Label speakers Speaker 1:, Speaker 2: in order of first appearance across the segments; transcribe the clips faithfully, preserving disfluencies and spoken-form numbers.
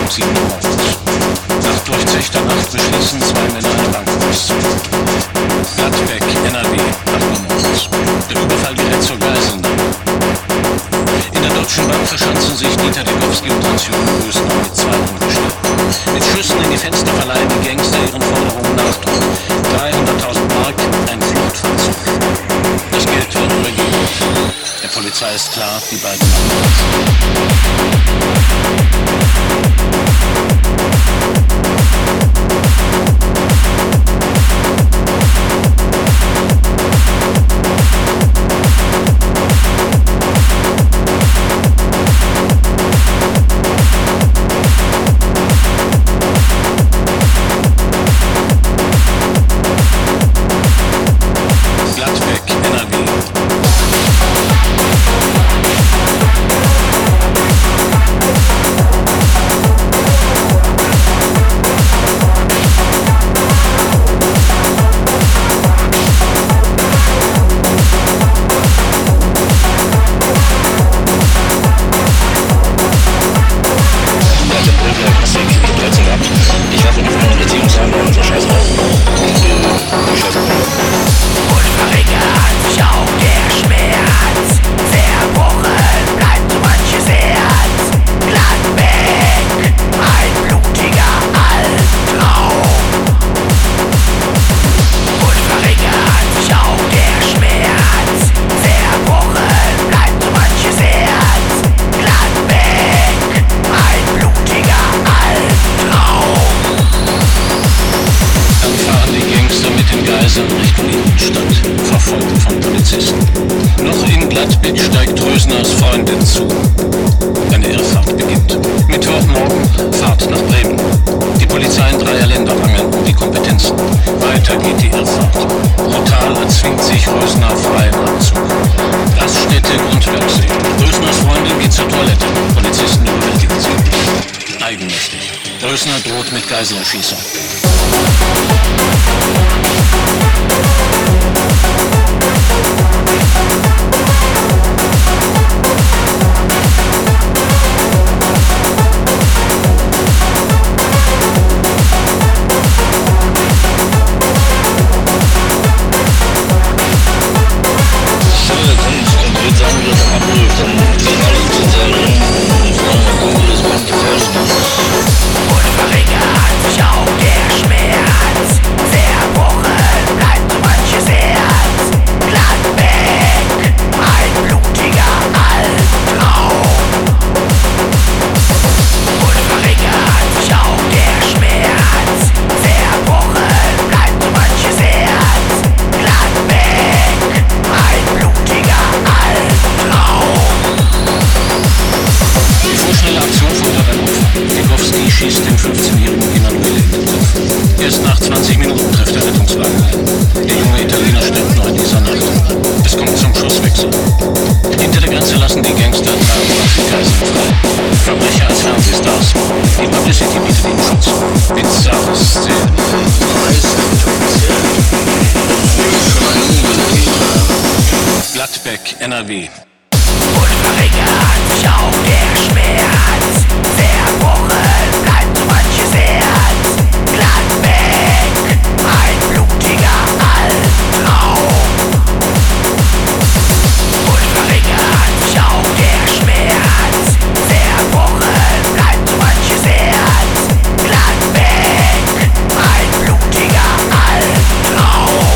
Speaker 1: um sieben Uhr morgens. Nach durchzechter Nacht beschließen zwei Männer eine Bank auszunehmen. Gladbeck, N R W, acht Uhr morgens. Der Überfall gerät zur Geiselnahme. In der Deutschen Bank verschanzen sich Dieter Degowski und Hans-Jürgen Rösner mit zwei Angestellten. Mit Schüssen in die Fenster verleihen die Gangster ihren Forderungen Nachdruck. dreihunderttausend Mark, ein Fluchtfahrzeug. Das Geld wird übergeben. Der Polizei ist klar, die beiden machen Richtung Innenstadt, verfolgt von Polizisten. Noch in Gladbeck steigt Rösners Freundin zu. Eine Irrfahrt beginnt. Mittwochmorgen Fahrt nach Bremen. Die Polizei in dreier Länder rangeln um die Kompetenzen. Weiter geht die Irrfahrt. Brutal erzwingt sich Rösner freien Abzug. Raststätte Grundwerksee. Rösners Freundin geht zur Toilette. Polizisten überwältigen sie. Eigenmächtig. Rösner droht mit Geiselerschießung. Schießt den fünfzehnjährigen Emanuele in den Kopf. Erst nach zwanzig Minuten trifft der Rettungswagen ein. Der junge Italiener stirbt noch in dieser Nacht. Es kommt zum Schusswechsel. Hinter der Grenze lassen die Gangster dreiunddreißig Geiseln frei. Verbrecher als Fernsehstars. Die Publicity bietet ihnen Schutz. Bizarre Szenen. Gladbeck, N R W.
Speaker 2: Und verringert sich auch der Schmerz. Zerbrochen bleibt so manches Herz. Gladbeck, ein blutiger Albtraum. Und verringert sich auch der Schmerz. Zerbrochen bleibt so manches Herz. Gladbeck, ein blutiger Albtraum.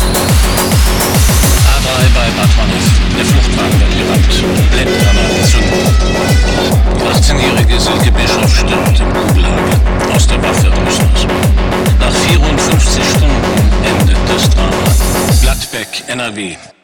Speaker 1: A drei bei Bad Honnef. Der Fluchtwagen wird gerammt. Blendgranaten zünden. Die achtzehnjährige Silke Bischof stirbt im Kugellager aus der Waffe Rösners. Nach vierundfünfzig Stunden endet das Drama. Gladbeck, N R W.